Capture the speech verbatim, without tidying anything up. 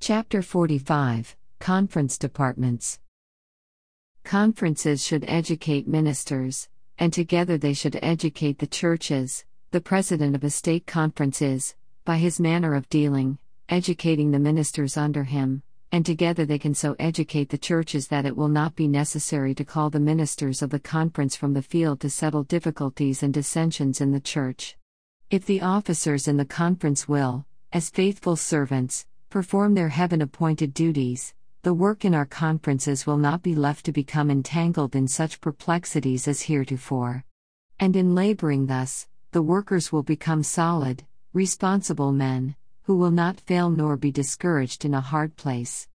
Chapter forty-five, Conference Departments. Conferences should educate ministers, and together they should educate the churches. The president of a state conference is, by his manner of dealing, educating the ministers under him, and together they can so educate the churches that it will not be necessary to call the ministers of the conference from the field to settle difficulties and dissensions in the church. If the officers in the conference will, as faithful servants, perform their heaven-appointed duties, the work in our conferences will not be left to become entangled in such perplexities as heretofore. And in laboring thus, the workers will become solid, responsible men, who will not fail nor be discouraged in a hard place.